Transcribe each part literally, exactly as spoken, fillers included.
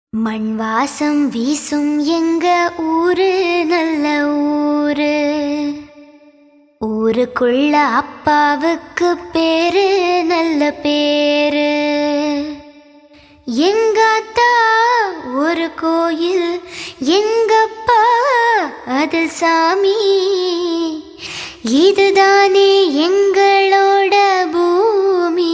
மண் வாசம் வீசும் எங்க ஊரு நல்ல ஊரு. ஊருக்குள்ள அப்பாவுக்கு பேரு நல்ல பேரு. எங்காத்தா ஒரு கோயில், எங்கப்பா அதில் சாமி. இதுதானே எங்களோட பூமி.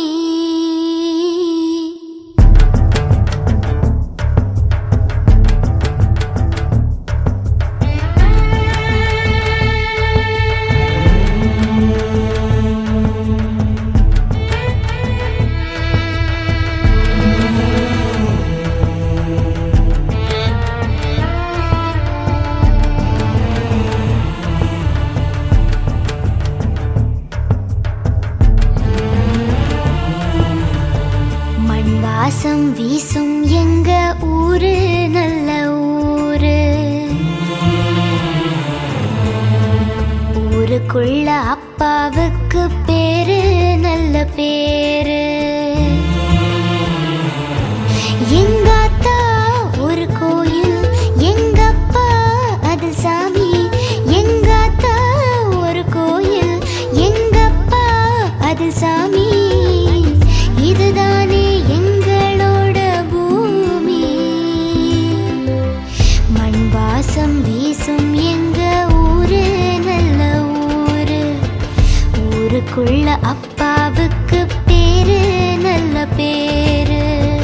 வாசம் வீசும் எங்க ஊரு நல்ல ஊரு. ஊருக்குள்ள அப்பாவுக்கு பேரு நல்ல பேரு. எங்காத்தா ஒரு கோயில், எங்கப்பா அதில் சாமி. எங்காத்தா ஒரு கோயில், எங்கப்பா அதில் சாமி. இதுதானே எங்களோட பூமி. மண் வாசம் வீசும் எங்க ஊரு நல்ல ஊரு. ஊருக்குள்ள அப்பாவுக்கு பேரு நல்ல பேரு.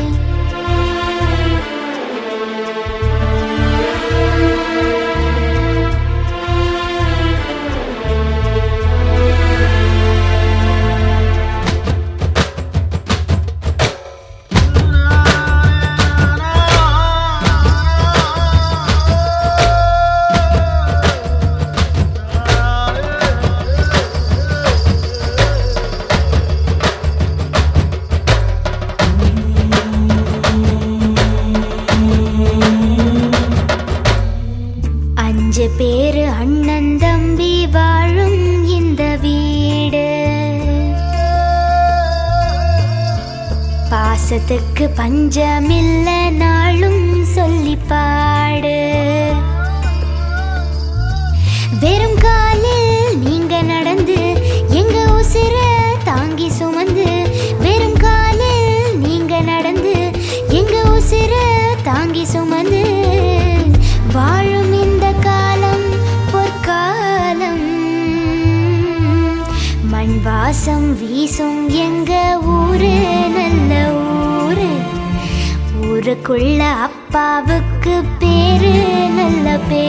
அஞ்சு பேரு அண்ணன் தம்பி வாழும் இந்த வீடு. பாசத்துக்கு பஞ்சமில்ல நாளும் சொல்லி பாடு. வெறும் காலில் நீங்க நடந்து எங்க உசிர தாங்கி சுமந்து. வெறும் காலில் நீங்க நடந்து எங்க உசிர தாங்கி சுமந்து. வாழும் இந்த காலம் பொற்காலம். மண் வாசம் வீசும் எங்க ஊரு நல்ல ஊரு. ஊருக்குள்ள அப்பாவுக்கு பேரு நல்ல பேரு.